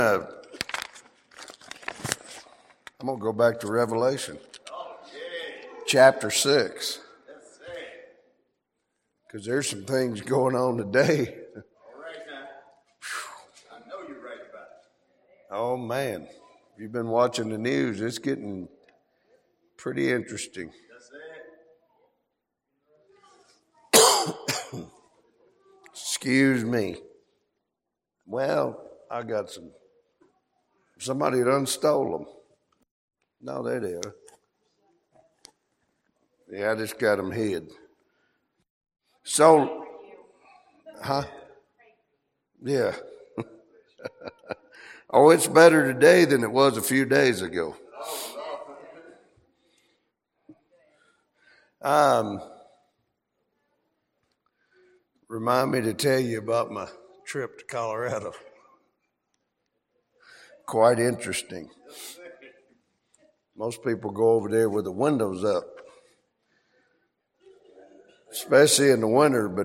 I'm going to go back to Revelation, chapter 6, because there's some things going on today. All right now. I know you're right about it. Oh, man. If you've been watching the news, it's getting pretty interesting. That's it. Excuse me. Well, I got somebody done stole them. No, there they are. Yeah, I just got them hid. So, Yeah. Oh, it's better today than it was a few days ago. Remind me to tell you about my trip to Colorado. Quite interesting. Most people go over there with the windows up, especially in the winter, but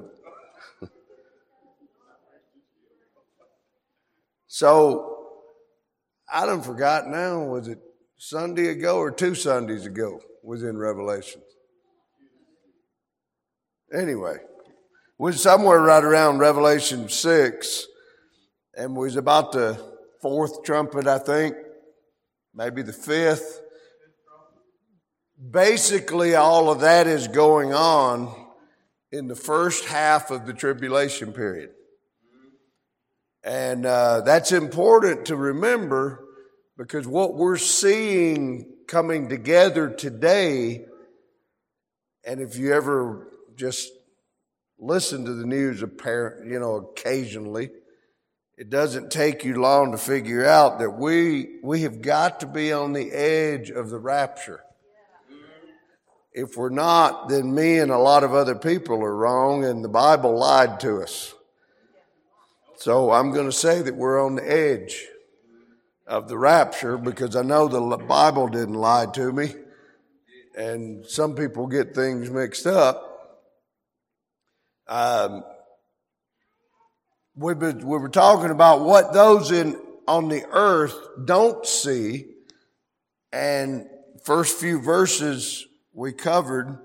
so I done forgot now, was it Sunday ago or 2 Sundays ago was in Revelation? Anyway, we was somewhere right around Revelation 6, and we was about the 4th trumpet, I think, maybe the 5th. Basically, all of that is going on in the first half of the tribulation period. And that's important to remember, because what we're seeing coming together today, and if you ever just listen to the news, occasionally, it doesn't take you long to figure out that we have got to be on the edge of the rapture. If we're not, then me and a lot of other people are wrong, and the Bible lied to us. So I'm going to say that we're on the edge of the rapture, because I know the Bible didn't lie to me, and some people get things mixed up. We were talking about what those on the earth don't see, and first few verses we covered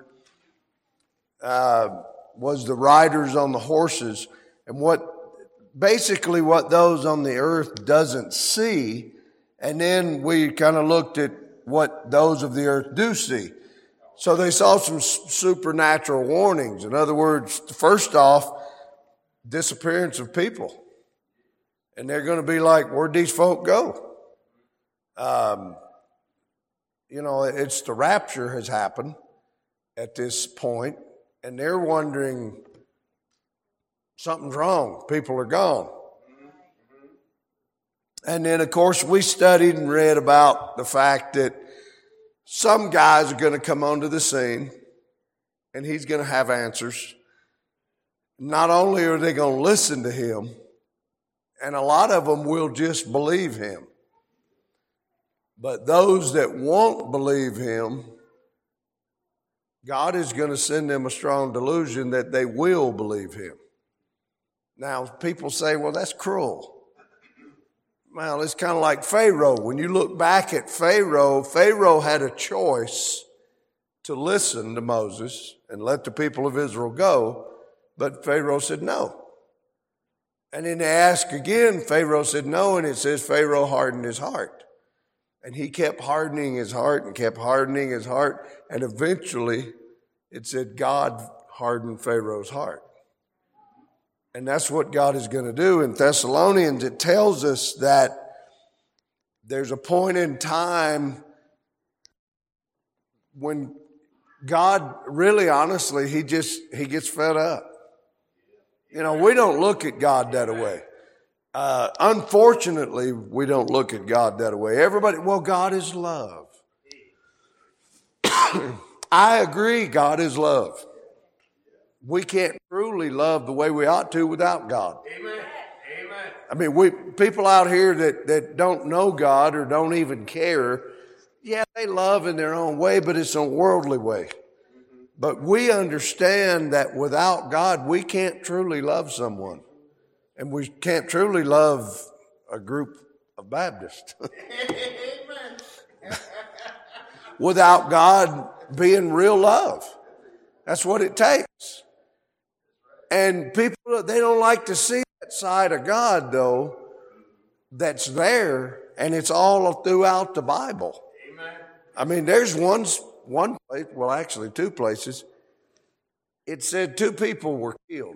was the riders on the horses, and what those on the earth doesn't see, and then we kind of looked at what those of the earth do see. So they saw some supernatural warnings. In other words, first off, disappearance of people. And they're going to be like, where'd these folk go? It's the rapture has happened at this point, and they're wondering, something's wrong. People are gone. And then, of course, we studied and read about the fact that some guys are going to come onto the scene, and he's going to have answers. Not only are they going to listen to him, and a lot of them will just believe him, but those that won't believe him, God is going to send them a strong delusion that they will believe him. Now, people say, well, that's cruel. Well, it's kind of like Pharaoh. When you look back at Pharaoh had a choice to listen to Moses and let the people of Israel go, but Pharaoh said no. And then they asked again, Pharaoh said no, and it says Pharaoh hardened his heart. And he kept hardening his heart and kept hardening his heart, and eventually it said God hardened Pharaoh's heart. And that's what God is going to do. In Thessalonians, it tells us that there's a point in time when God, really honestly, he gets fed up. We don't look at God that way. Unfortunately, we don't look at God that way. God is love. I agree, God is love. We can't truly love the way we ought to without God. Amen. Amen. I mean, people out here that don't know God or don't even care, yeah, they love in their own way, but it's a worldly way. But we understand that without God, we can't truly love someone. And we can't truly love a group of Baptists. Without God being real love. That's what it takes. And people, they don't like to see that side of God, though, that's there, and it's all throughout the Bible. Amen. I mean, there's one place, well, actually 2 places. It said 2 people were killed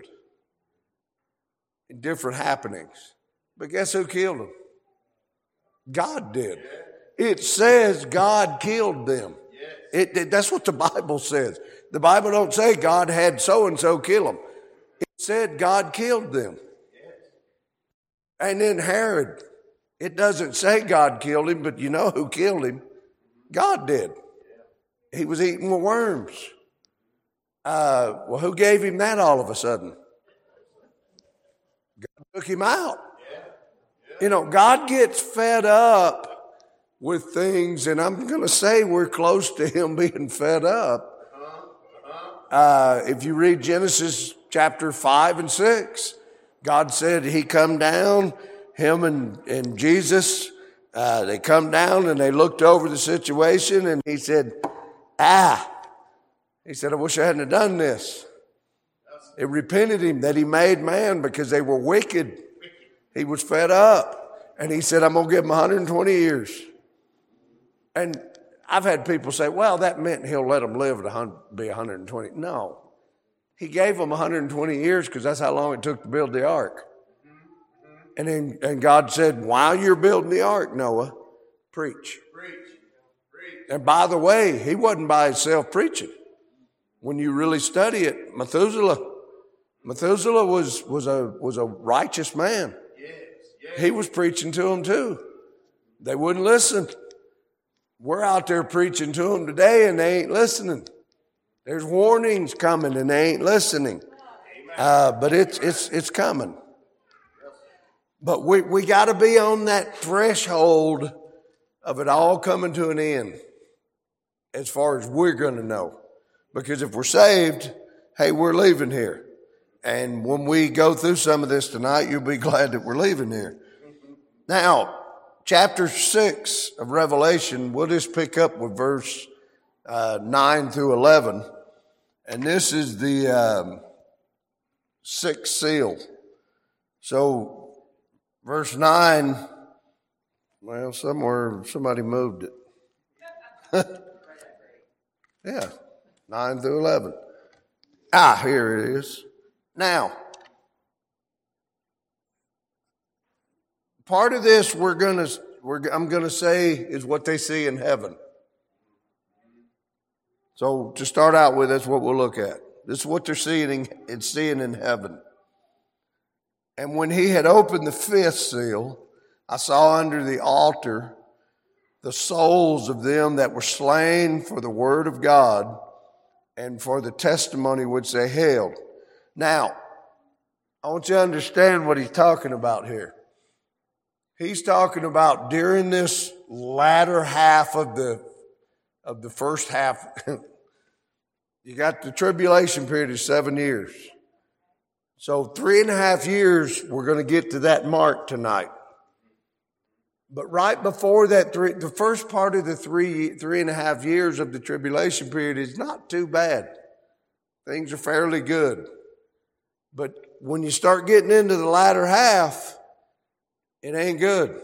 in different happenings. But guess who killed them? God did. It says God killed them. That's what the Bible says. The Bible don't say God had so-and-so kill them. It said God killed them. And then Herod, it doesn't say God killed him, but you know who killed him? God did. He was eating with worms. Well, who gave him that all of a sudden? God took him out. You know, God gets fed up with things, and I'm going to say we're close to him being fed up. If you read Genesis chapter 5 and 6, God said he come down, him and Jesus, they come down and they looked over the situation, and he said, he said, I wish I hadn't have done this. It repented him that he made man because they were wicked. He was fed up. And he said, I'm going to give him 120 years. And I've had people say, well, that meant he'll let them live to be 120. No. He gave them 120 years because that's how long it took to build the ark. And God said, while you're building the ark, Noah, preach. And by the way, he wasn't by himself preaching. When you really study it, Methuselah was a righteous man. He was preaching to them too. They wouldn't listen. We're out there preaching to them today and they ain't listening. There's warnings coming and they ain't listening. But it's coming. But we got to be on that threshold of it all coming to an end as far as we're going to know. Because if we're saved, hey, we're leaving here. And when we go through some of this tonight, you'll be glad that we're leaving here. Now, chapter 6 of Revelation, we'll just pick up with verse 9 through 11. And this is the 6th seal. So, verse 9, well, somewhere somebody moved it. Yeah, 9 through 11. Here it is. Now, part of this I'm going to say is what they see in heaven. So to start out with, that's what we'll look at. This is what they're seeing in heaven. And when he had opened the 5th seal, I saw under the altar the souls of them that were slain for the word of God and for the testimony which they held. Now, I want you to understand what he's talking about here. He's talking about during this latter half of the first half. You got the tribulation period of 7 years. So 3.5 years, we're going to get to that mark tonight. But right before that, the first part of the 3.5 years of the tribulation period is not too bad. Things are fairly good. But when you start getting into the latter half, it ain't good.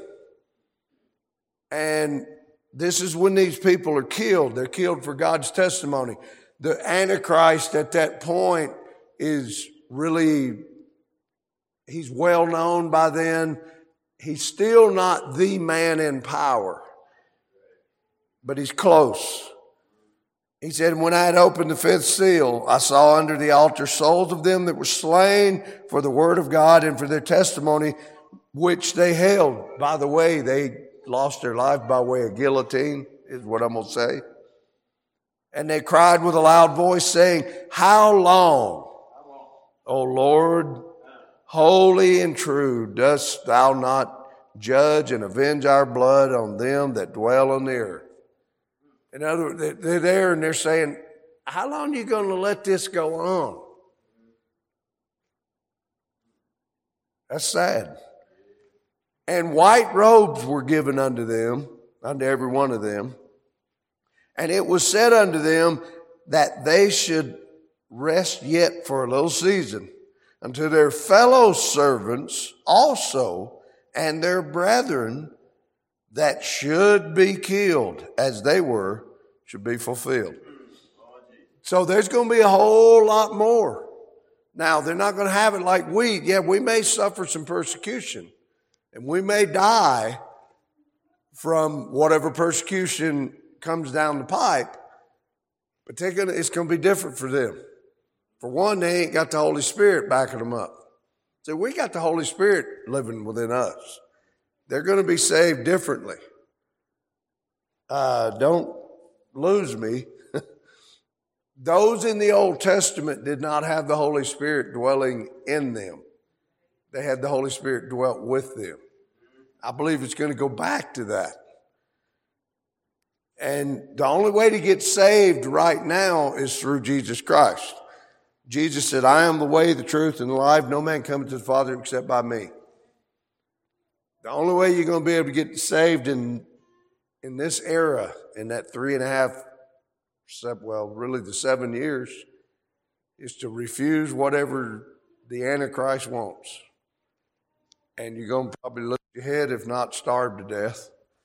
And this is when these people are killed. They're killed for God's testimony. The Antichrist at that point is really, he's well known by then. He's still not the man in power, but he's close. He said, when I had opened the 5th seal, I saw under the altar souls of them that were slain for the word of God and for their testimony, which they held. By the way, they lost their life by way of guillotine, is what I'm going to say. And they cried with a loud voice, saying, how long, O Lord, holy and true, dost thou not judge and avenge our blood on them that dwell on the earth? In other words, they're there and they're saying, how long are you going to let this go on? That's sad. And white robes were given unto them, unto every one of them. And it was said unto them that they should rest yet for a little season unto their fellow servants also and their brethren that should be killed as they were should be fulfilled. So there's going to be a whole lot more. Now, they're not going to have it like we. Yeah, we may suffer some persecution and we may die from whatever persecution comes down the pipe, but it's going to be different for them. For one, they ain't got the Holy Spirit backing them up. So we got the Holy Spirit living within us. They're going to be saved differently. Don't lose me. Those in the Old Testament did not have the Holy Spirit dwelling in them. They had the Holy Spirit dwelt with them. I believe it's going to go back to that. And the only way to get saved right now is through Jesus Christ. Jesus said, I am the way, the truth, and the life. No man cometh to the Father except by me. The only way you're going to be able to get saved in this era, in that 3.5, really the 7 years, is to refuse whatever the Antichrist wants. And you're going to probably lose your head, if not starve to death.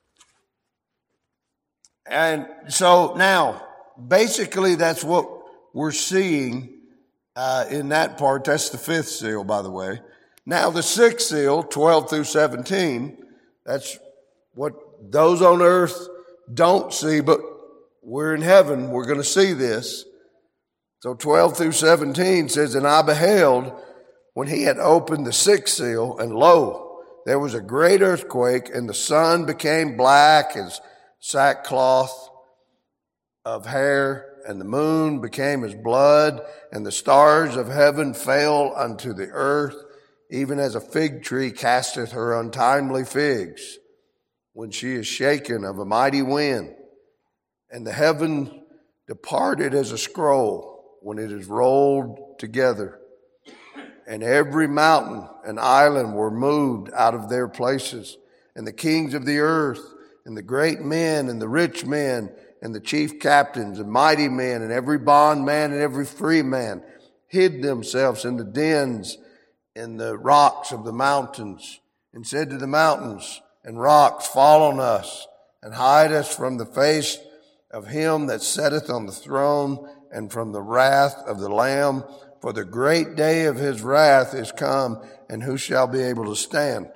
And so now, basically that's what we're seeing in that part. That's the 5th seal, by the way. Now the 6th seal, 12 through 17, that's what those on earth don't see, but we're in heaven. We're going to see this. So 12 through 17 says, And I beheld when he had opened the 6th seal, and lo, there was a great earthquake, and the sun became black as sackcloth of hair, and the moon became as blood, and the stars of heaven fell unto the earth, even as a fig tree casteth her untimely figs, when she is shaken of a mighty wind. And the heaven departed as a scroll when it is rolled together. And every mountain and island were moved out of their places. And the kings of the earth, and the great men, and the rich men, and the chief captains, and mighty men, and every bondman and every free man, hid themselves in the dens in the rocks of the mountains, and said to the mountains and rocks, Fall on us, and hide us from the face of him that sitteth on the throne, and from the wrath of the Lamb. For the great day of his wrath is come, and who shall be able to stand?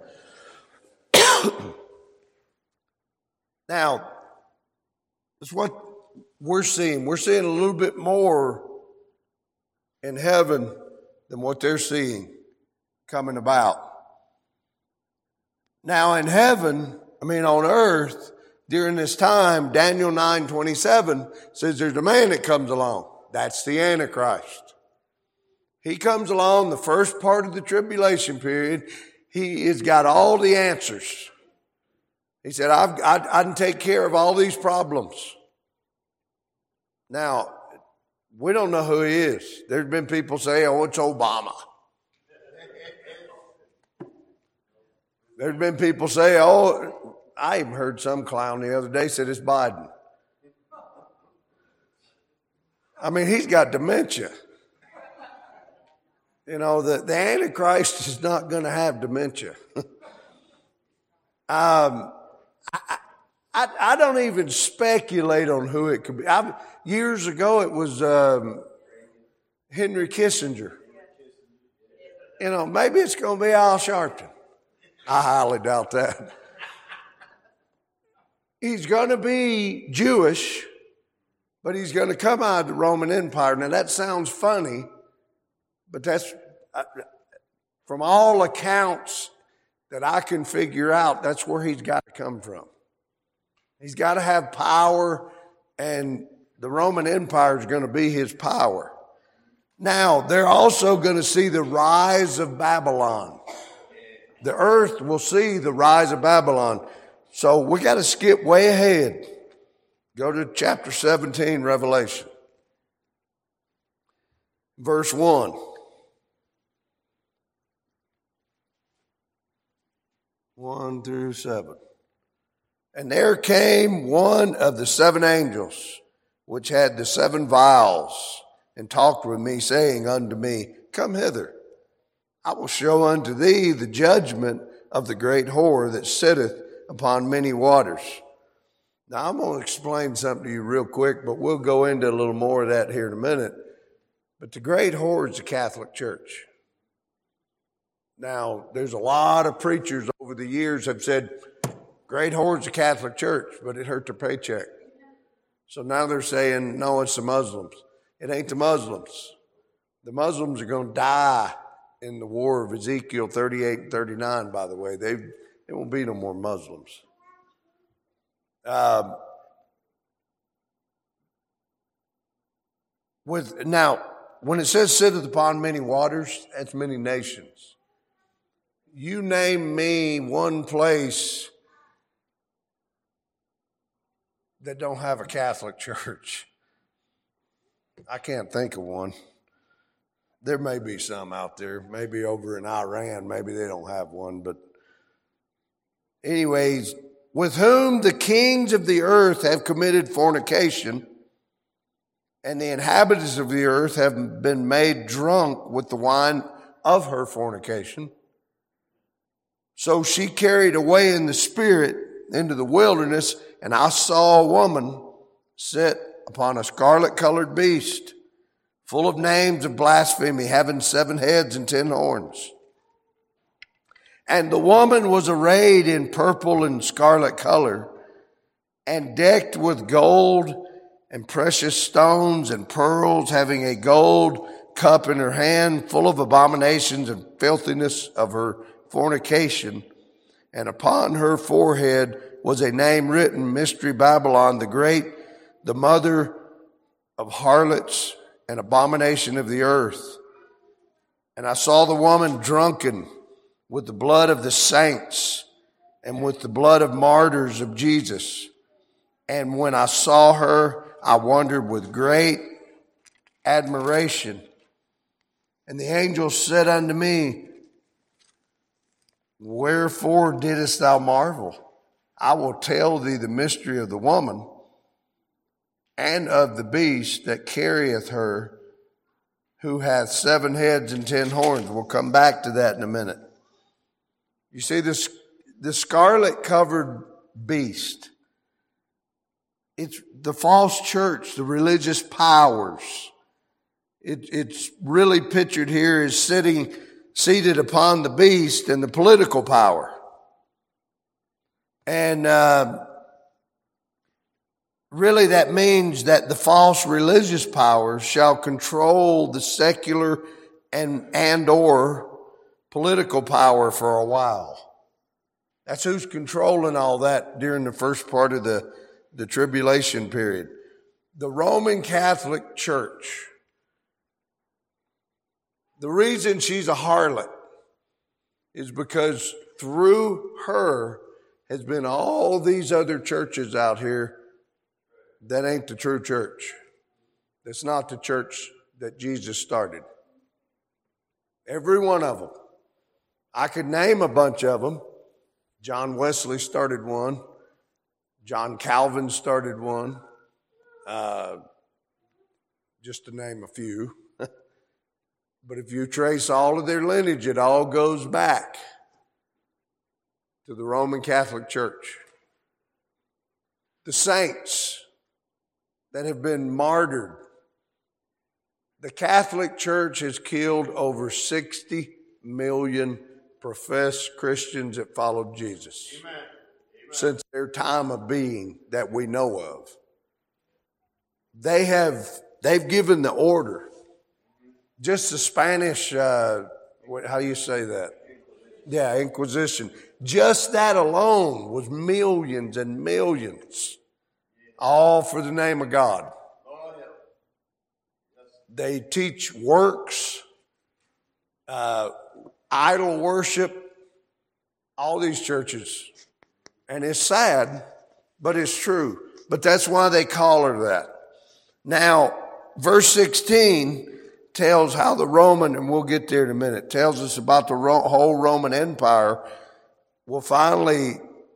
Now, that's what we're seeing. We're seeing a little bit more in heaven than what they're seeing coming about. Now in heaven, on earth, during this time, Daniel 9:27 says there's a man that comes along. That's the Antichrist. He comes along the first part of the tribulation period. He has got all the answers. He said, I can take care of all these problems. Now, we don't know who he is. There's been people say, oh, it's Obama. There's been people say, oh, I even heard some clown the other day said it's Biden. He's got dementia. The Antichrist is not going to have dementia. I don't even speculate on who it could be. Years ago, it was Henry Kissinger. Maybe it's going to be Al Sharpton. I highly doubt that. He's going to be Jewish, but he's going to come out of the Roman Empire. Now, that sounds funny, but that's, from all accounts that I can figure out, that's where he's got to come from. He's got to have power, and the Roman Empire is going to be his power. Now, they're also going to see the rise of Babylon. The earth will see the rise of Babylon. So we got to skip way ahead. Go to chapter 17, Revelation. Verse 1. 1 through 7. And there came one of the 7 angels, which had the 7 vials, and talked with me, saying unto me, Come hither, I will show unto thee the judgment of the great whore that sitteth upon many waters. Now, I'm going to explain something to you real quick, but we'll go into a little more of that here in a minute. But the great whore is the Catholic Church. Now, there's a lot of preachers over the years have said, great whore is the Catholic Church, but it hurt their paycheck. So now they're saying, no, it's the Muslims. It ain't the Muslims. The Muslims are going to die in the war of Ezekiel 38 and 39, by the way. There won't be no more Muslims. Now, when it says sitteth upon many waters, that's many nations. You name me one place that don't have a Catholic church. I can't think of one. There may be some out there, maybe over in Iran, maybe they don't have one, but anyways, with whom the kings of the earth have committed fornication, and the inhabitants of the earth have been made drunk with the wine of her fornication. So she carried away in the spirit into the wilderness, and I saw a woman sit upon a scarlet-colored beast, full of names of blasphemy, having 7 heads and 10 horns. And the woman was arrayed in purple and scarlet color, and decked with gold and precious stones and pearls, having a gold cup in her hand, full of abominations and filthiness of her fornication. And upon her forehead was a name written, Mystery Babylon the Great, the mother of harlots and abomination of the earth. And I saw the woman drunken with the blood of the saints and with the blood of martyrs of Jesus. And when I saw her, I wondered with great admiration. And the angel said unto me, Wherefore didst thou marvel? I will tell thee the mystery of the woman and of the beast that carrieth her, who hath 7 heads and 10 horns. We'll come back to that in a minute. You see, the scarlet-covered beast, it's the false church, the religious powers. It's really pictured here as seated upon the beast and the political power. And really that means that the false religious powers shall control the secular and or political power for a while. That's who's controlling all that during the first part of the tribulation period. The Roman Catholic Church. The reason she's a harlot is because through her has been all these other churches out here that ain't the true church. That's not the church that Jesus started. Every one of them. I could name a bunch of them. John Wesley started one. John Calvin started one. Just to name a few. But if you trace all of their lineage, it all goes back to the Roman Catholic Church. The saints that have been martyred. The Catholic Church has killed over 60 million professed Christians that followed Jesus. Amen. Since their time of being that we know of. They've given the order. Just the Spanish, how do you say that? Yeah, Inquisition. Just that alone was millions and millions. All for the name of God. They teach works, idol worship, all these churches. And it's sad, but it's true. But that's why they call her that. Now, verse 16 tells how the Roman, and we'll get there in a minute, tells us about the whole Roman Empire will finally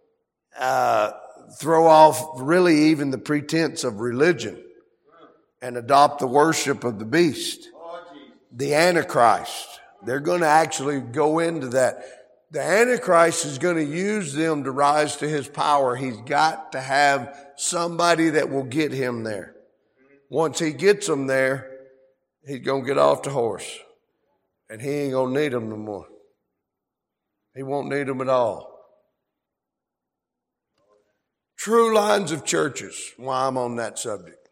throw off really even the pretense of religion and adopt the worship of the beast, the Antichrist. They're going to actually go into that. The Antichrist is going to use them to rise to his power. He's got to have somebody that will get him there. Once he gets them there, he's going to get off the horse. And he ain't going to need them no more. He won't need them at all. True lines of churches, while I'm on that subject.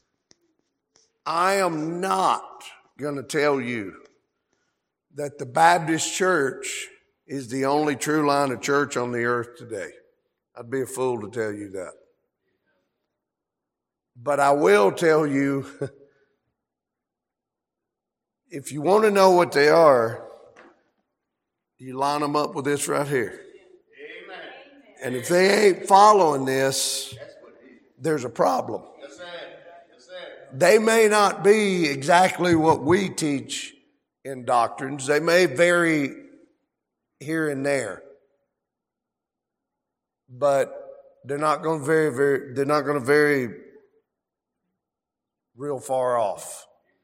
I am not going to tell you that the Baptist church is the only true line of church on the earth today. I'd be a fool to tell you that. But I will tell you, if you want to know what they are, you line them up with this right here. Amen. And if they ain't following this, there's a problem. Yes, sir. Yes, sir. They may not be exactly what we teach in doctrines. They may vary here and there, but they're not going to vary real far off.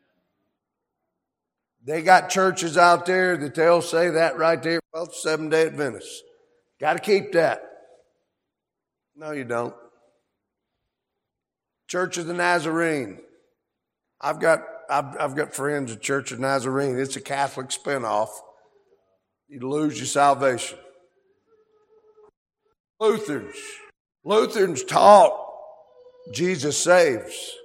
They got churches out there that they'll say that right there. Well, Seventh-day Adventists. Got to keep that. No, you don't. Church of the Nazarene. I've got friends at Church of Nazarene. It's a Catholic spinoff. You lose your salvation. Lutherans taught Jesus saves,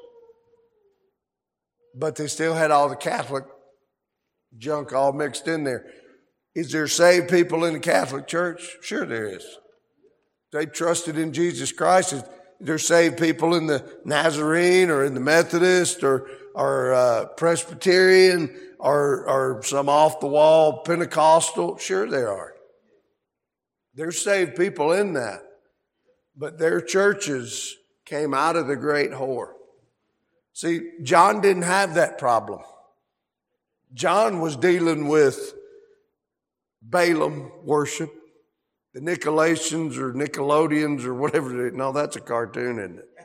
but they still had all the Catholic junk all mixed in there. Is there saved people in the Catholic Church? Sure there is. They trusted in Jesus Christ. Is there saved people in the Nazarene or in the Methodist or Presbyterian or some off-the-wall Pentecostal? Sure there are. There's saved people in that. But their churches came out of the great whore. See, John didn't have that problem. John was dealing with Balaam worship, the Nicolaitans or Nickelodeons or whatever. No, that's a cartoon, isn't it?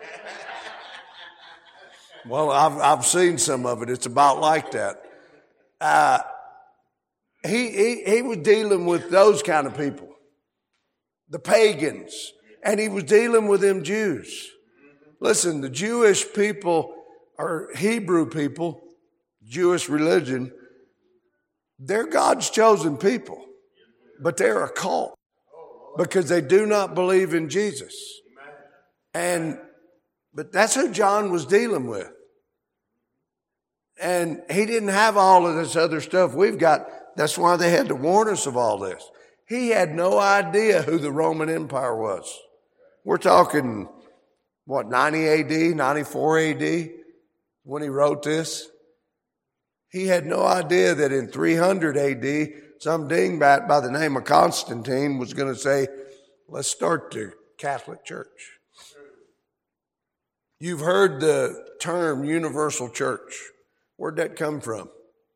Well, I've seen some of it. It's about like that. He was dealing with those kind of people, the pagans, and he was dealing with them Jews. Listen, the Jewish people or Hebrew people, Jewish religion, they're God's chosen people, but they're a cult because they do not believe in Jesus. But that's who John was dealing with. And he didn't have all of this other stuff we've got. That's why they had to warn us of all this. He had no idea who the Roman Empire was. We're talking, 90 AD, 94 AD when he wrote this? He had no idea that in 300 AD, some dingbat by the name of Constantine was going to say, let's start the Catholic Church. You've heard the term universal church. Where'd that come from?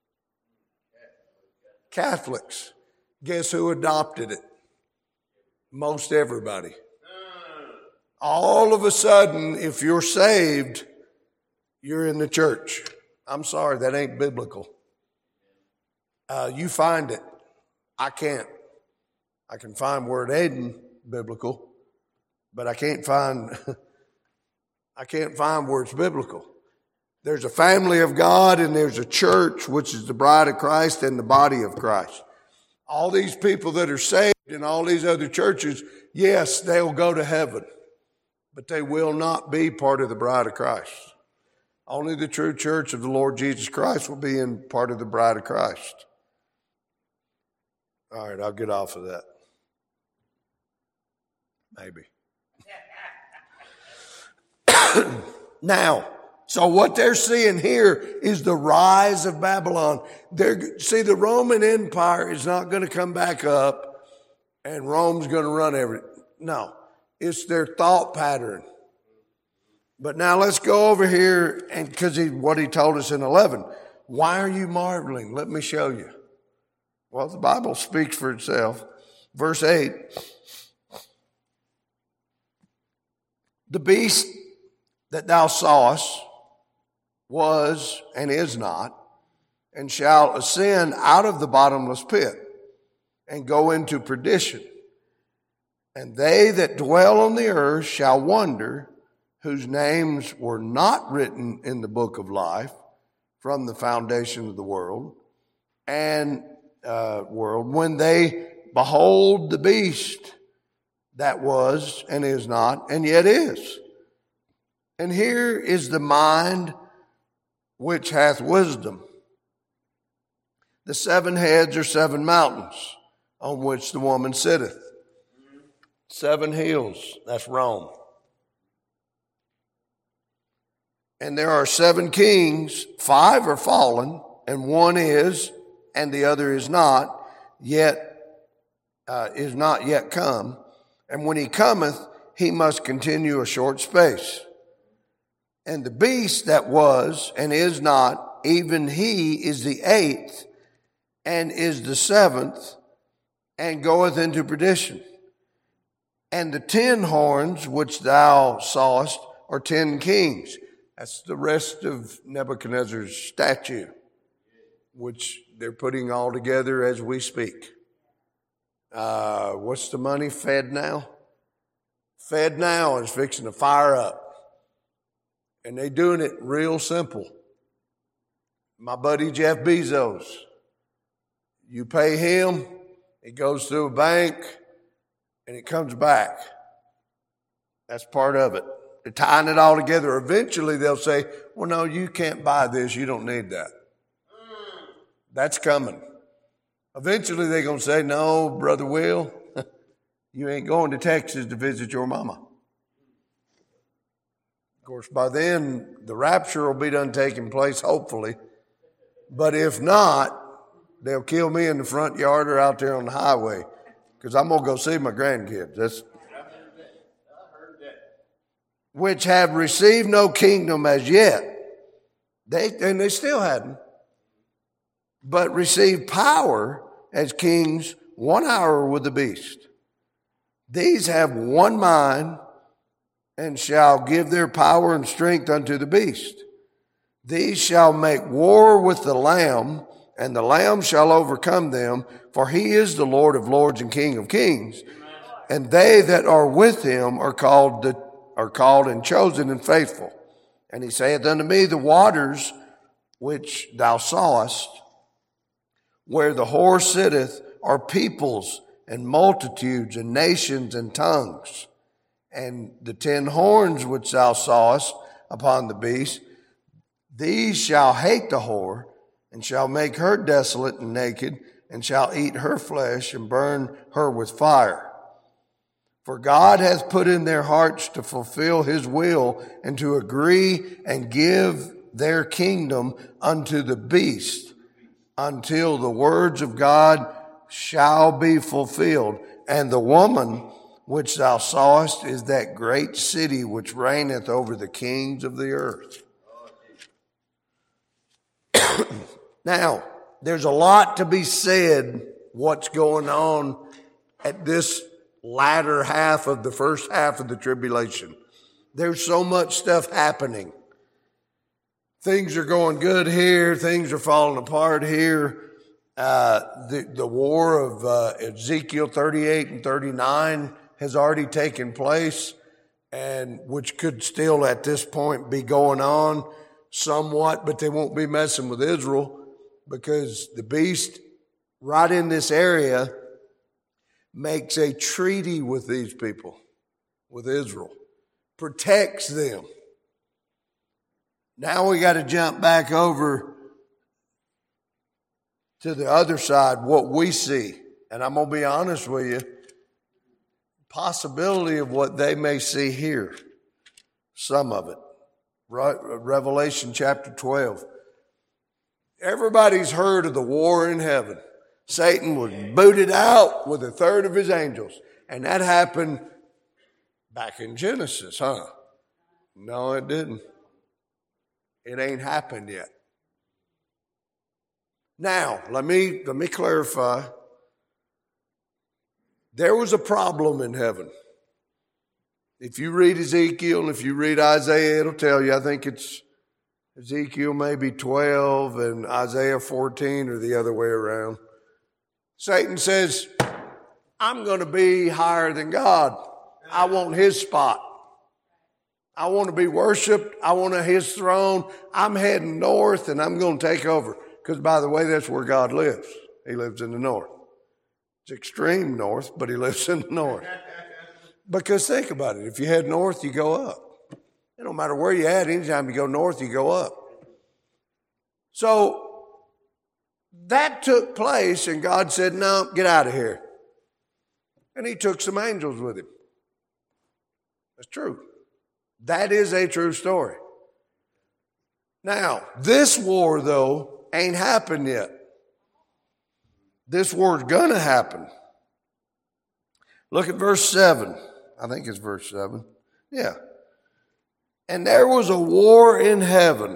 Catholics. Guess who adopted it? Most everybody. All of a sudden, if you're saved, you're in the church. I'm sorry, that ain't biblical. You find it. I can't. I can find where it ain't biblical, but I can't find where it's biblical. There's a family of God and there's a church, which is the bride of Christ and the body of Christ. All these people that are saved in all these other churches, yes, they'll go to heaven, but they will not be part of the bride of Christ. Only the true church of the Lord Jesus Christ will be in part of the bride of Christ. All right, I'll get off of that. Maybe. Now, so what they're seeing here is the rise of Babylon. The Roman Empire is not going to come back up and Rome's going to run everything. No, it's their thought pattern. But now let's go over here, and because what he told us in 11. Why are you marveling? Let me show you. Well, the Bible speaks for itself. Verse 8, the beast that thou sawest was and is not, and shall ascend out of the bottomless pit and go into perdition. And they that dwell on the earth shall wonder, whose names were not written in the book of life from the foundation of the world, when they behold the beast that was and is not and yet is. And here is the mind which hath wisdom. The 7 heads are 7 mountains on which the woman sitteth. 7 hills, that's Rome. And there are 7 kings, 5 are fallen, and 1 is, and the other is not yet come. And when he cometh, he must continue a short space. And the beast that was and is not, even he is the 8th, and is the 7th, and goeth into perdition. And the 10 horns which thou sawest are 10 kings. That's the rest of Nebuchadnezzar's statue, which they're putting all together as we speak. What's the money? FedNow? FedNow is fixing to fire up. And they doing it real simple. My buddy Jeff Bezos, you pay him, it goes through a bank, and it comes back. That's part of it. They're tying it all together. Eventually they'll say, well, no, you can't buy this. You don't need that. That's coming. Eventually they're going to say, no, Brother Will, you ain't going to Texas to visit your mama. Of course, by then, the rapture will be done taking place, hopefully. But if not, they'll kill me in the front yard or out there on the highway, because I'm going to go see my grandkids. That's which have received no kingdom as yet. They still hadn't. But received power as kings 1 hour with the beast. These have one mind and shall give their power and strength unto the beast. These shall make war with the Lamb, and the Lamb shall overcome them, for he is the Lord of lords and King of kings. And they that are with him are called and chosen and faithful. And he saith unto me, the waters which thou sawest, where the horse sitteth, are peoples and multitudes and nations and tongues. And the 10 horns which thou sawest upon the beast, these shall hate the whore, and shall make her desolate and naked, and shall eat her flesh, and burn her with fire. For God hath put in their hearts to fulfill his will, and to agree and give their kingdom unto the beast, until the words of God shall be fulfilled. And the woman which thou sawest is that great city which reigneth over the kings of the earth. Now, there's a lot to be said what's going on at this latter half of the first half of the tribulation. There's so much stuff happening. Things are going good here. Things are falling apart here. The war of Ezekiel 38 and 39 has already taken place, and which could still at this point be going on somewhat, but they won't be messing with Israel, because the beast right in this area makes a treaty with these people, with Israel, protects them. Now we got to jump back over to the other side, what we see. And I'm going to be honest with you, possibility of what they may see here, some of it. Revelation chapter 12. Everybody's heard of the war in heaven. Satan was booted out with 1/3 of his angels. And that happened back in Genesis, huh? No, it didn't. It ain't happened yet. Now, let me clarify. There was a problem in heaven. If you read Ezekiel and if you read Isaiah, it'll tell you, I think it's Ezekiel maybe 12 and Isaiah 14 or the other way around. Satan says, I'm going to be higher than God. I want his spot. I want to be worshiped. I want his throne. I'm heading north and I'm going to take over. Because, by the way, that's where God lives. He lives in the north. It's extreme north, but he lives in the north. Because think about it. If you head north, you go up. It don't matter where you at. Anytime you go north, you go up. So that took place, and God said, no, get out of here. And he took some angels with him. That's true. That is a true story. Now, this war, though, ain't happened yet. This war's going to happen. Look at verse 7. I think it's verse 7. Yeah. And there was a war in heaven.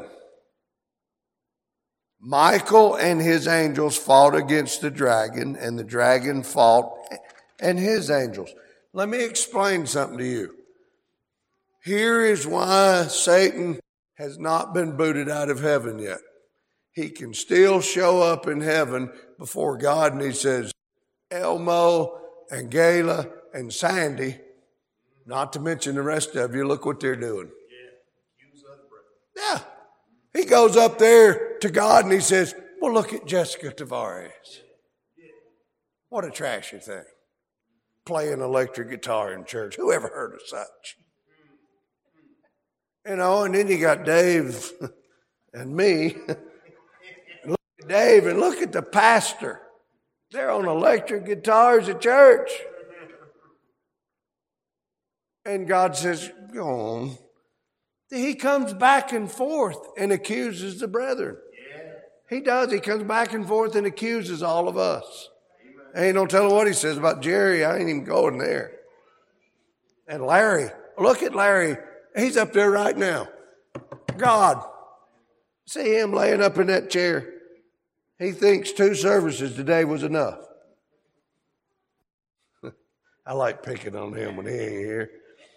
Michael and his angels fought against the dragon, and the dragon fought and his angels. Let me explain something to you. Here is why Satan has not been booted out of heaven yet. He can still show up in heaven before God, and he says, Elmo and Gayla and Sandy, not to mention the rest of you, look what they're doing. Yeah. He goes up there to God and he says, well, look at Jessica Tavares. What a trashy thing. Playing electric guitar in church. Who ever heard of such? You know, and then you got Dave and me. Look at Dave and look at the pastor. They're on electric guitars at church. And God says, go on. He comes back and forth and accuses the brethren. Yeah. He does. He comes back and forth and accuses all of us. Ain't no telling what he says about Jerry. I ain't even going there. And Larry. Look at Larry. He's up there right now. God. See him laying up in that chair. He thinks 2 services today was enough. I like picking on him when he ain't here.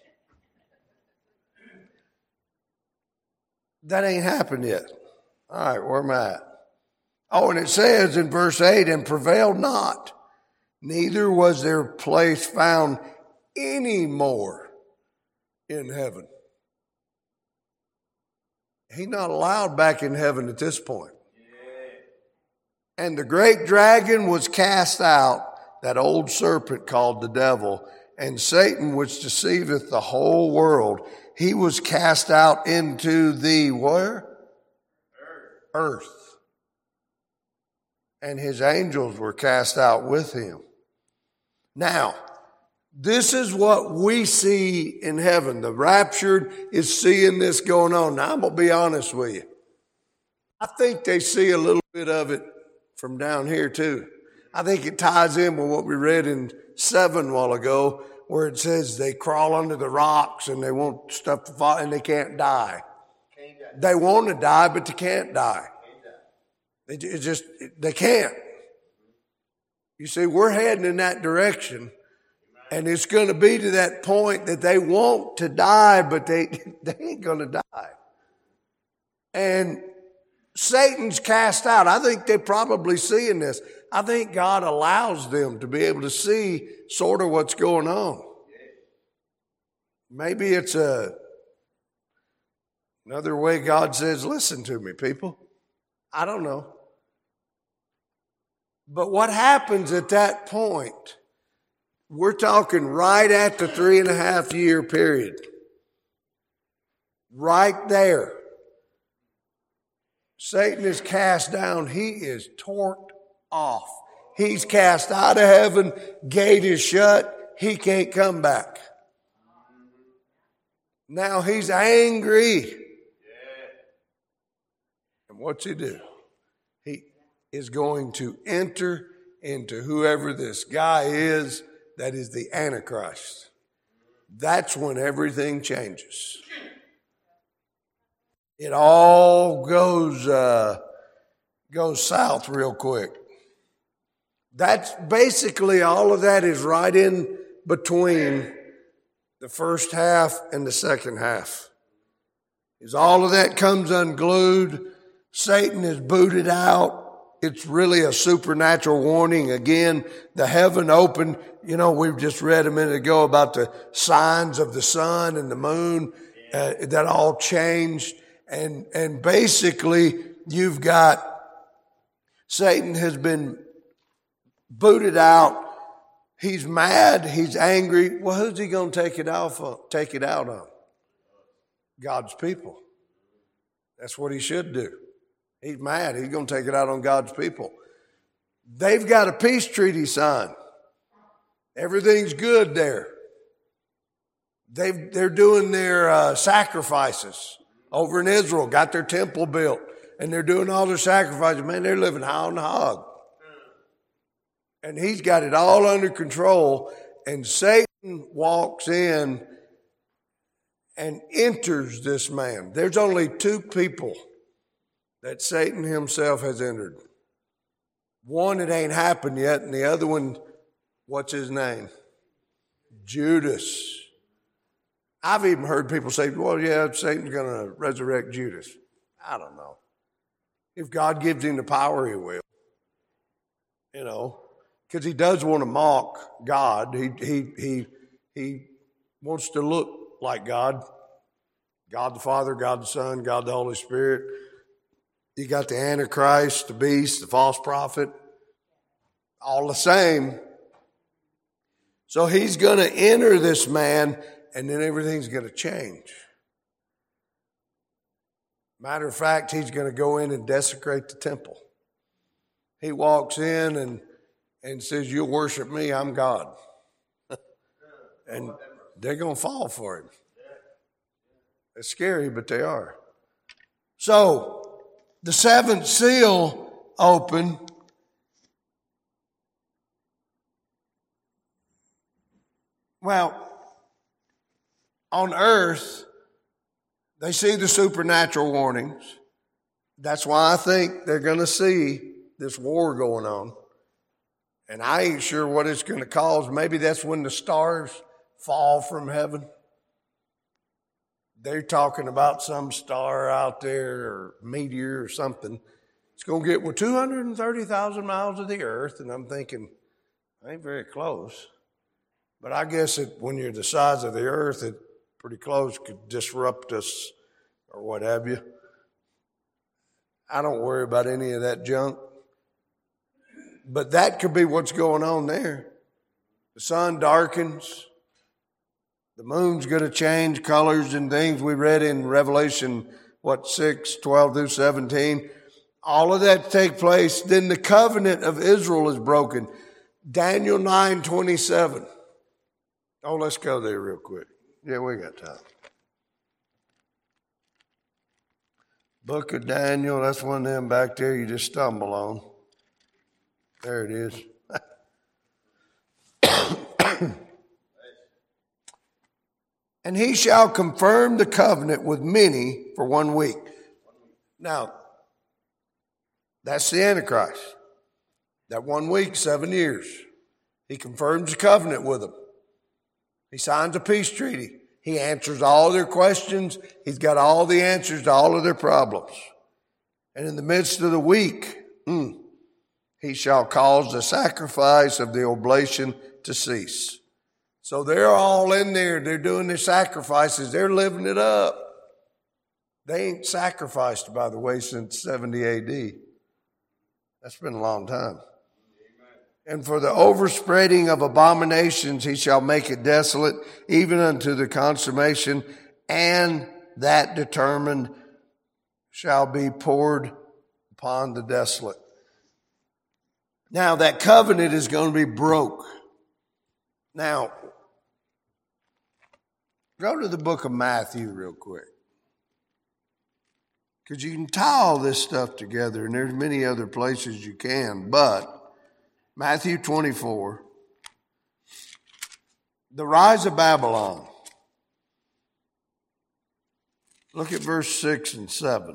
That ain't happened yet. All right, where am I at? Oh, and it says in verse 8, and prevailed not, neither was their place found any more in heaven. He's not allowed back in heaven at this point. Yeah. And the great dragon was cast out, that old serpent called the devil, and Satan, which deceiveth the whole world, he was cast out into the where? Earth. And his angels were cast out with him. Now, this is what we see in heaven. The raptured is seeing this going on. Now, I'm going to be honest with you. I think they see a little bit of it from down here too. I think it ties in with what we read in 7 a while ago, where it says they crawl under the rocks and they want stuff to fall and they can't die. They want to die, but they can't die. They can't. You see, we're heading in that direction, and it's going to be to that point that they want to die, but they ain't going to die. And Satan's cast out. I think they're probably seeing this. I think God allows them to be able to see sort of what's going on. Maybe it's another way God says, listen to me, people. I don't know. But what happens at that point, we're talking right at the 3.5-year period. Right there. Satan is cast down. He is torqued off. He's cast out of heaven. Gate is shut. He can't come back. Now he's angry. And what's he do? He is going to enter into whoever this guy is that is the Antichrist. That's when everything changes. It all goes south real quick. That's basically all of that is right in between the first half and the second half. As all of that comes unglued, Satan is booted out. It's really a supernatural warning. Again, the heaven opened. You know, we've just read a minute ago about the signs of the sun and the moon that all changed. And basically, you've got Satan has been booted out. He's mad. He's angry. Well, who's he going to take it out on? God's people. That's what he should do. He's mad. He's going to take it out on God's people. They've got a peace treaty signed. Everything's good there. They're doing their sacrifices over in Israel, got their temple built, and they're doing all their sacrifices. Man, they're living high on the hog. And he's got it all under control, and Satan walks in and enters this man. There's only two people that Satan himself has entered. One, it ain't happened yet, and the other one, what's his name? Judas. I've even heard people say, well, yeah, Satan's going to resurrect Judas. I don't know. If God gives him the power, he will. You know, because he does want to mock God. He wants to look like God. God the Father, God the Son, God the Holy Spirit. You got the Antichrist, the beast, the false prophet, all the same. So he's going to enter this man, and then everything's going to change. Matter of fact, he's going to go in and desecrate the temple. He walks in and says, you'll worship me, I'm God. And they're going to fall for him. It's scary, but they are. So, the seventh seal open. Well, on earth, they see the supernatural warnings. That's why I think they're going to see this war going on. And I ain't sure what it's going to cause. Maybe that's when the stars fall from heaven. They're talking about some star out there or meteor or something. It's going to get 230,000 miles of the earth. And I'm thinking, I ain't very close. But I guess when you're the size of the earth, it pretty close could disrupt us or what have you. I don't worry about any of that junk. But that could be what's going on there. The sun darkens. The moon's going to change colors and things. We read in Revelation, 6, 12 through 17. All of that take place. Then the covenant of Israel is broken. Daniel 9:27. Oh, let's go there real quick. Yeah, we got time. Book of Daniel, that's one of them back there you just stumble on. There it is. And he shall confirm the covenant with many for 1 week. Now, that's the Antichrist. That 1 week, 7 years. He confirms the covenant with them. He signs a peace treaty. He answers all their questions. He's got all the answers to all of their problems. And in the midst of the week, he shall cause the sacrifice of the oblation to cease. So they're all in there. They're doing their sacrifices. They're living it up. They ain't sacrificed, by the way, since 70 AD. That's been a long time. And for the overspreading of abominations, he shall make it desolate, even unto the consummation, and that determined shall be poured upon the desolate. Now, that covenant is going to be broke. Now, go to the book of Matthew real quick. Because you can tie all this stuff together, and there's many other places you can, but Matthew 24, the rise of Babylon. Look at verse 6 and 7.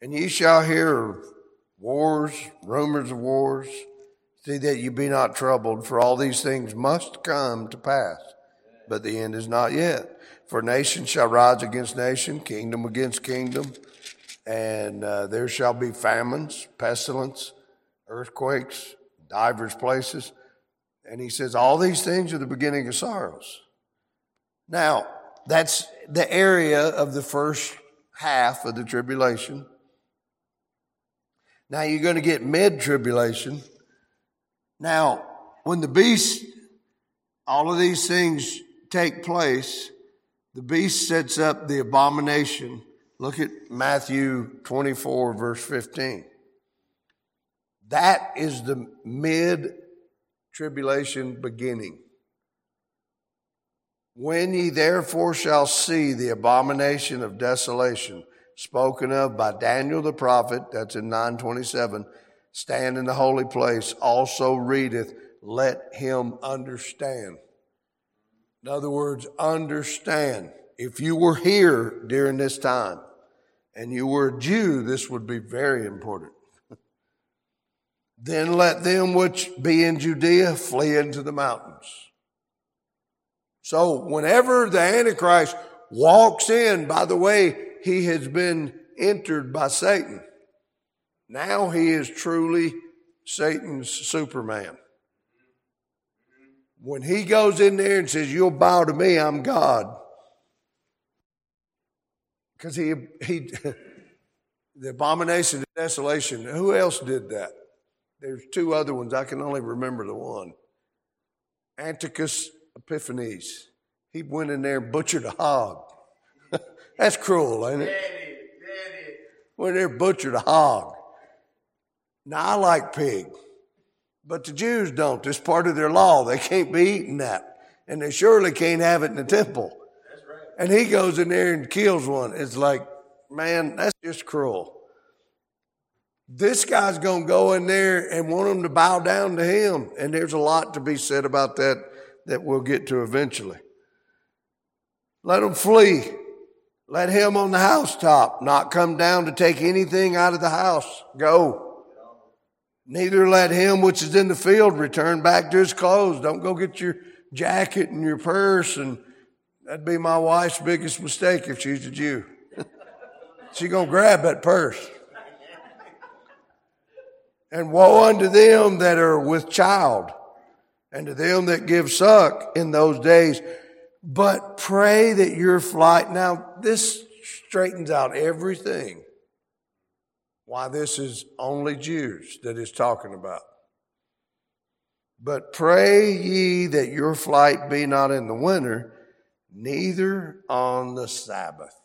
And ye shall hear of wars, rumors of wars. See that you be not troubled, for all these things must come to pass, but the end is not yet. For nation shall rise against nation, kingdom against kingdom, and there shall be famines, pestilence, earthquakes, divers places. And he says, all these things are the beginning of sorrows. Now, that's the area of the first half of the tribulation. Now you're going to get mid-tribulation. Now, when the beast, all of these things take place, the beast sets up the abomination. Look at Matthew 24, verse 15. That is the mid-tribulation beginning. When ye therefore shall see the abomination of desolation spoken of by Daniel the prophet, that's in 9:27, stand in the holy place, also readeth, let him understand. In other words, understand. If you were here during this time and you were a Jew, this would be very important. Then let them which be in Judea flee into the mountains. So whenever the Antichrist walks in, by the way, he has been entered by Satan. Now he is truly Satan's Superman. When he goes in there and says, you'll bow to me, I'm God. Because the abomination of desolation, who else did that? There's two other ones. I can only remember the one. Antiochus Epiphanes. He went in there and butchered a hog. That's cruel, ain't it? Daddy. Went in there and butchered a hog. Now, I like pig, but the Jews don't. It's part of their law. They can't be eating that. And they surely can't have it in the temple. That's right. And he goes in there and kills one. It's like, man, that's just cruel. This guy's going to go in there and want them to bow down to him. And there's a lot to be said about that we'll get to eventually. Let them flee. Let him on the housetop not come down to take anything out of the house. Go. Neither let him which is in the field return back to his clothes. Don't go get your jacket and your purse. And that'd be my wife's biggest mistake if she's a Jew. She's going to grab that purse. And woe unto them that are with child, and to them that give suck in those days. But pray that your flight, now this straightens out everything. Why this is only Jews that is talking about. But pray ye that your flight be not in the winter, neither on the Sabbath.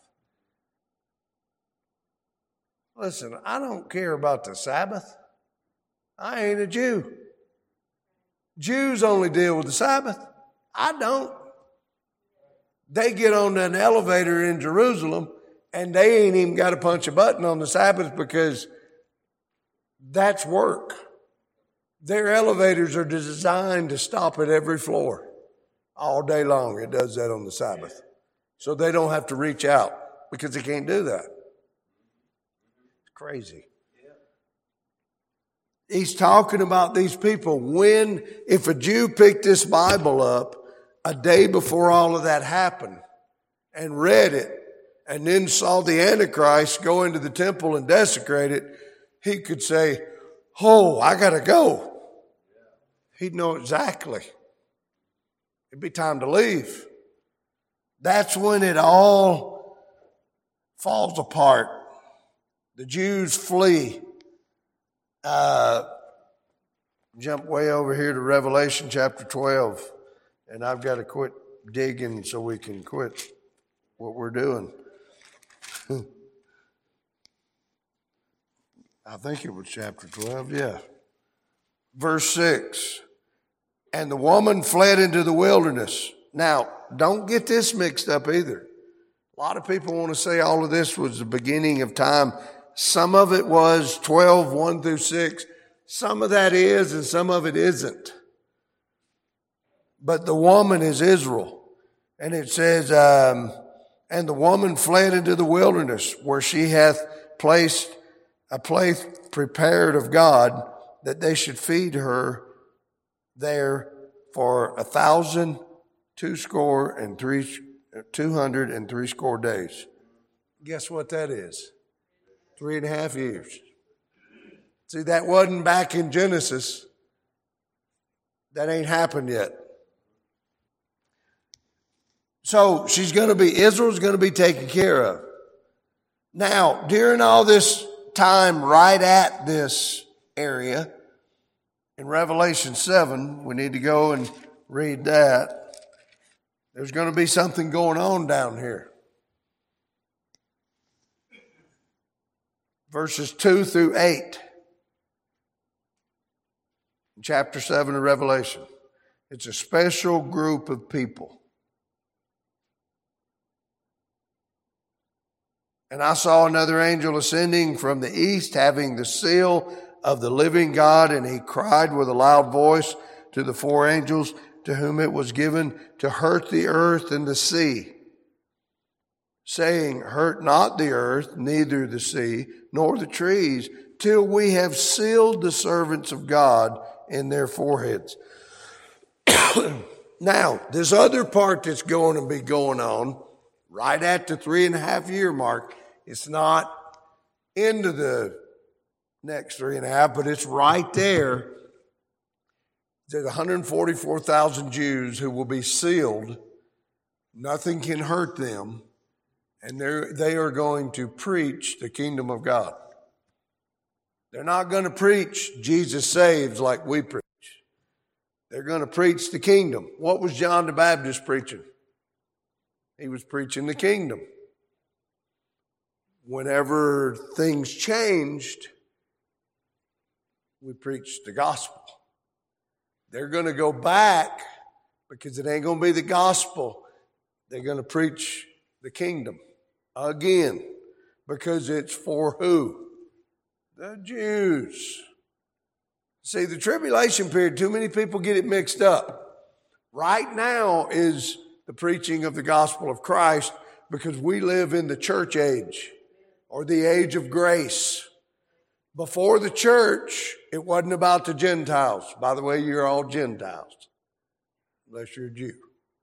Listen, I don't care about the Sabbath. I ain't a Jew. Jews only deal with the Sabbath. I don't. They get on an elevator in Jerusalem and they ain't even got to punch a button on the Sabbath because that's work. Their elevators are designed to stop at every floor all day long. It does that on the Sabbath. So they don't have to reach out because they can't do that. It's crazy. He's talking about these people. If a Jew picked this Bible up a day before all of that happened and read it and then saw the Antichrist go into the temple and desecrate it, he could say, oh, I got to go. He'd know exactly. It'd be time to leave. That's when it all falls apart. The Jews flee. Jump way over here to Revelation chapter 12. And I've got to quit digging so we can quit what we're doing. I think it was chapter 12, yeah. Verse 6. And the woman fled into the wilderness. Now, don't get this mixed up either. A lot of people want to say all of this was the beginning of time. Some of it was 12, 1 through 6. Some of that is and some of it isn't. But the woman is Israel. And it says, and the woman fled into the wilderness where she hath placed a place prepared of God, that they should feed her there for 203 days. Guess what that is? 3.5 years. See, that wasn't back in Genesis. That ain't happened yet. So Israel's going to be taken care of. Now, during all this time right at this area, in Revelation 7, we need to go and read that. There's going to be something going on down here. Verses 2 through 8. Chapter 7 of Revelation. It's a special group of people. And I saw another angel ascending from the east, having the seal of the living God, and he cried with a loud voice to the 4 angels to whom it was given to hurt the earth and the sea, saying, hurt not the earth, neither the sea, nor the trees, till we have sealed the servants of God in their foreheads. Now, this other part that's going to be going on right at the 3.5 year mark, it's not into the next 3.5, but it's right there. There's 144,000 Jews who will be sealed. Nothing can hurt them. And they are going to preach the kingdom of God. They're not going to preach Jesus saves like we preach. They're going to preach the kingdom. What was John the Baptist preaching? He was preaching the kingdom. Whenever things changed, we preached the gospel. They're going to go back because it ain't going to be the gospel. They're going to preach the kingdom again because it's for who? The Jews. See, the tribulation period, too many people get it mixed up. Right now is the preaching of the gospel of Christ because we live in the church age or the age of grace. Before the church, it wasn't about the Gentiles. By the way, you're all Gentiles, unless you're a Jew.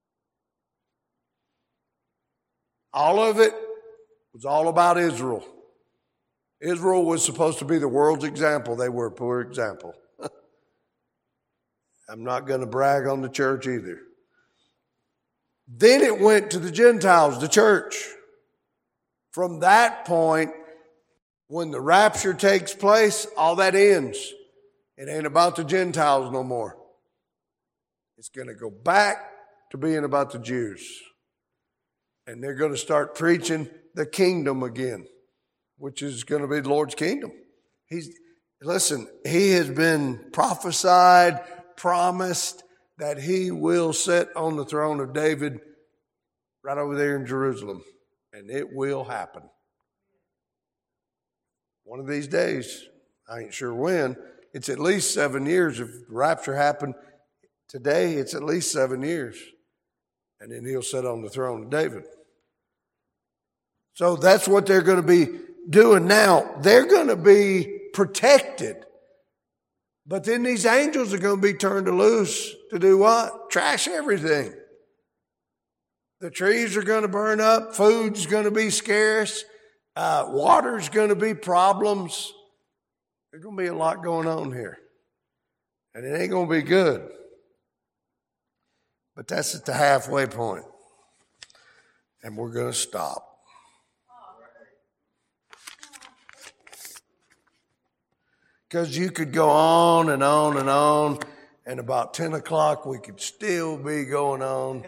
All of it was all about Israel. Israel was supposed to be the world's example. They were a poor example. I'm not going to brag on the church either. Then it went to the Gentiles, the church. From that point, when the rapture takes place, all that ends. It ain't about the Gentiles no more. It's going to go back to being about the Jews. And they're going to start preaching the kingdom again, which is going to be the Lord's kingdom. He has been prophesied, promised that he will sit on the throne of David right over there in Jerusalem. And it will happen. One of these days, I ain't sure when, it's at least 7 years. If the rapture happened today, it's at least 7 years. And then he'll sit on the throne of David. So that's what they're going to be doing now. They're going to be protected. But then these angels are going to be turned loose to do what? Trash everything. The trees are going to burn up. Food's going to be scarce. Water's going to be problems. There's going to be a lot going on here. And it ain't going to be good. But that's at the halfway point. And we're going to stop. Because you could go on and on and on, and about 10 o'clock we could still be going on.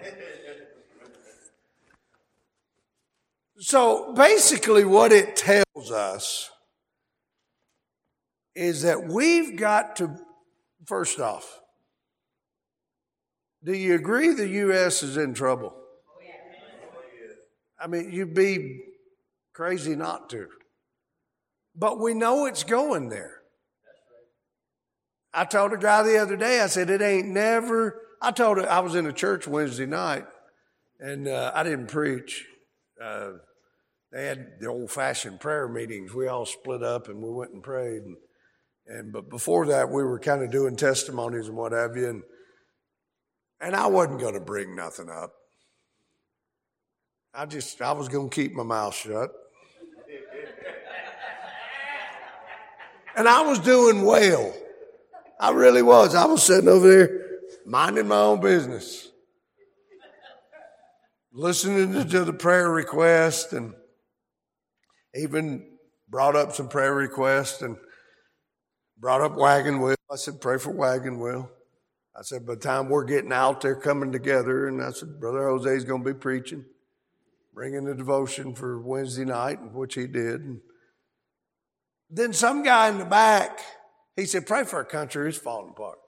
So basically what it tells us is that we've got to, first off, do you agree the U.S. is in trouble? I mean, you'd be crazy not to. But we know it's going there. I told a guy the other day, I said, I was in a church Wednesday night, and I didn't preach. they had the old-fashioned prayer meetings. We all split up and we went and prayed. But before that, we were kind of doing testimonies and what have you. And I wasn't going to bring nothing up. I was going to keep my mouth shut. And I was doing well. I really was. I was sitting over there minding my own business, listening to the prayer request, and even brought up some prayer requests and brought up Wagon Wheel. I said, pray for Wagon Wheel. I said, by the time we're getting out there coming together, and I said, Brother Jose's going to be preaching, bringing the devotion for Wednesday night, which he did. And then some guy in the back, he said, pray for our country, it's falling apart.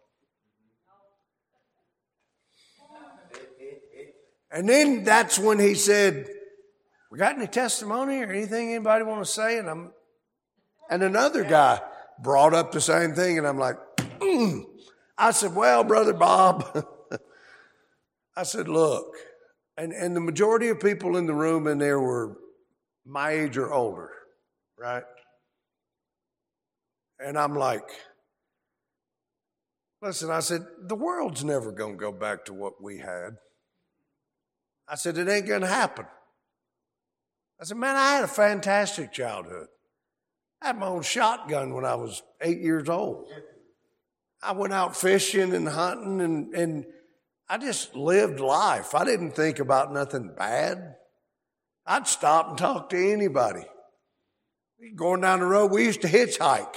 And then that's when he said, we got any testimony or anything anybody want to say? And another guy brought up the same thing, and I'm like, I said, well, Brother Bob, I said, look, and the majority of people in the room in there were my age or older, right? And I'm like, listen, I said, the world's never going to go back to what we had. I said, it ain't going to happen. I said, man, I had a fantastic childhood. I had my own shotgun when I was 8 years old. I went out fishing and hunting, and I just lived life. I didn't think about nothing bad. I'd stop and talk to anybody. Going down the road, we used to hitchhike.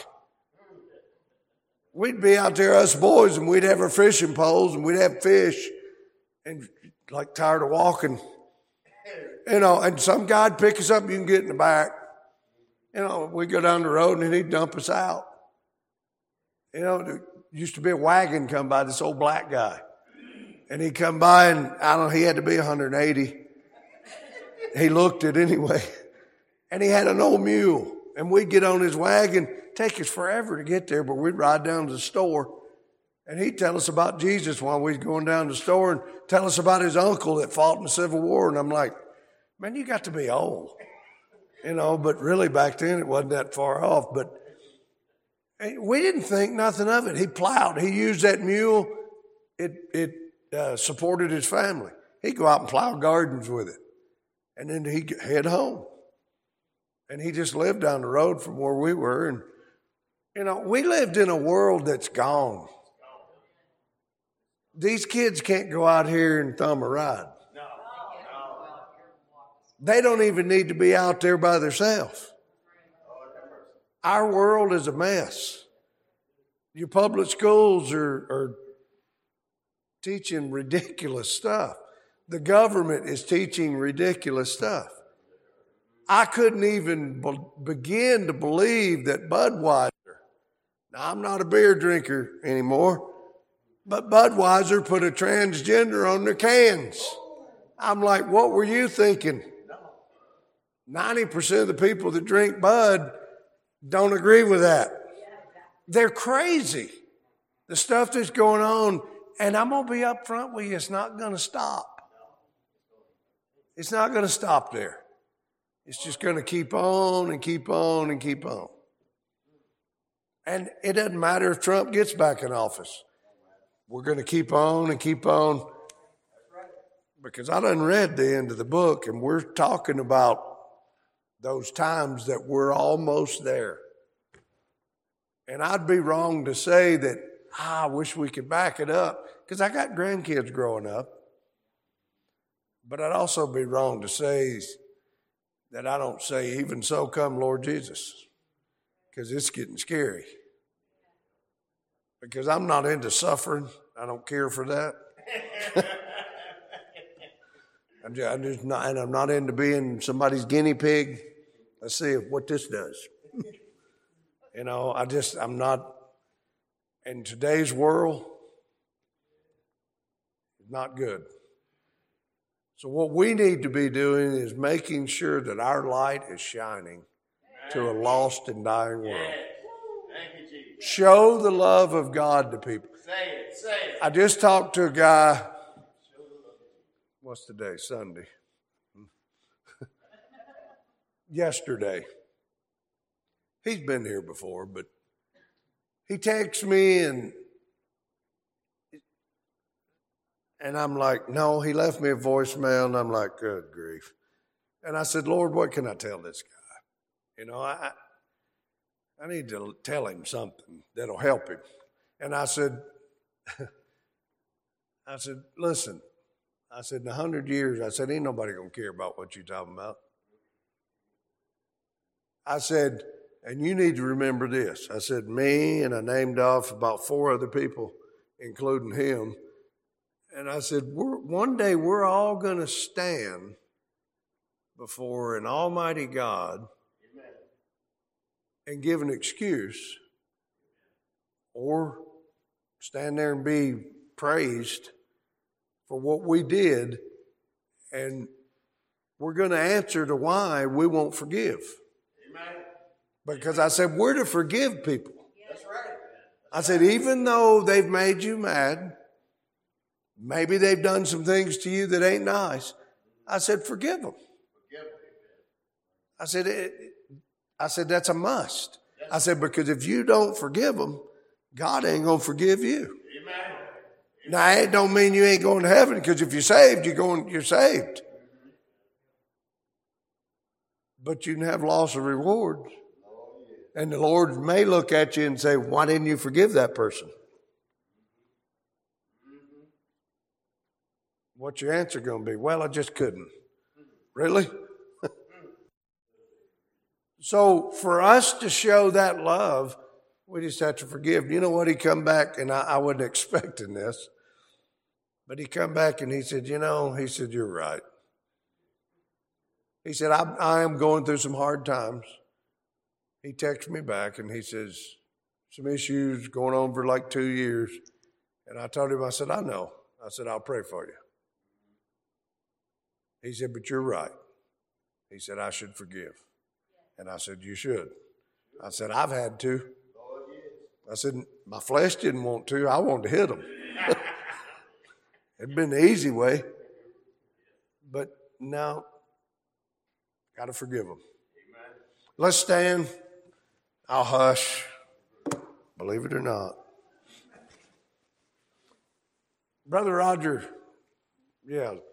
We'd be out there, us boys, and we'd have our fishing poles, and we'd have fish, and like tired of walking. And some guy'd pick us up, you can get in the back. We'd go down the road, and he'd dump us out. There used to be a wagon come by, this old black guy. And he'd come by, and he had to be 180. He looked it anyway. And he had an old mule. And we'd get on his wagon, take us forever to get there, but we'd ride down to the store. And he'd tell us about Jesus while we was going down to the store, and tell us about his uncle that fought in the Civil War. And I'm like, man, you got to be old. But really back then it wasn't that far off. But we didn't think nothing of it. He plowed. He used that mule. It supported his family. He'd go out and plow gardens with it. And then he'd head home. And he just lived down the road from where we were. And, we lived in a world that's gone. These kids can't go out here and thumb a ride. They don't even need to be out there by themselves. Our world is a mess. Your public schools are teaching ridiculous stuff. The government is teaching ridiculous stuff. I couldn't even begin to believe that Budweiser, now I'm not a beer drinker anymore, but Budweiser put a transgender on their cans. I'm like, what were you thinking? 90% of the people that drink Bud don't agree with that. They're crazy. The stuff that's going on, and I'm going to be up front with you, it's not going to stop. It's not going to stop there. It's just going to keep on and keep on and keep on. And it doesn't matter if Trump gets back in office. We're going to keep on and keep on. Because I done read the end of the book, and we're talking about those times that we're almost there. And I'd be wrong to say that, I wish we could back it up, because I got grandkids growing up. But I'd also be wrong to say that I don't say, even so come Lord Jesus, because it's getting scary. Because I'm not into suffering. I don't care for that. I'm not into being somebody's guinea pig. Let's see what this does. I'm not, in today's world, it's not good. So what we need to be doing is making sure that our light is shining to a lost and dying world. Thank you, Jesus. Show the love of God to people. Say it. I just talked to a guy, what's today? Sunday. yesterday. He's been here before, but he texts me and I'm like, no, he left me a voicemail, and I'm like, good grief. And I said, Lord, what can I tell this guy? You know, I need to tell him something that'll help him. And I said, listen, I said, in 100 years, I said, ain't nobody going to care about what you're talking about. I said, and you need to remember this. I said, me, and I named off about 4 other people, including him. And I said, one day we're all going to stand before an almighty God and give an excuse, or stand there and be praised for what we did, and we're going to answer to why we won't forgive. Amen. Because I said, we're to forgive people. That's right. I said, even though they've made you mad, maybe they've done some things to you that ain't nice, I said, forgive them. I said, that's a must. I said, because if you don't forgive them, God ain't going to forgive you. Amen. Now, it don't mean you ain't going to heaven, because if you're saved, you're saved. But you can have loss of reward. And the Lord may look at you and say, why didn't you forgive that person? What's your answer going to be? Well, I just couldn't. Really? So for us to show that love, we just have to forgive. You know what? He come back, and I wasn't expecting this, but he come back and he said, he said, you're right. He said, I am going through some hard times. He texted me back and he says, some issues going on for like 2 years. And I told him, I said, I know. I said, I'll pray for you. He said, but you're right. He said, I should forgive. And I said, you should. I said, I've had to. I said, my flesh didn't want to. I wanted to hit him. It'd been the easy way. But now, got to forgive him. Let's stand. I'll hush. Believe it or not. Brother Roger, yeah.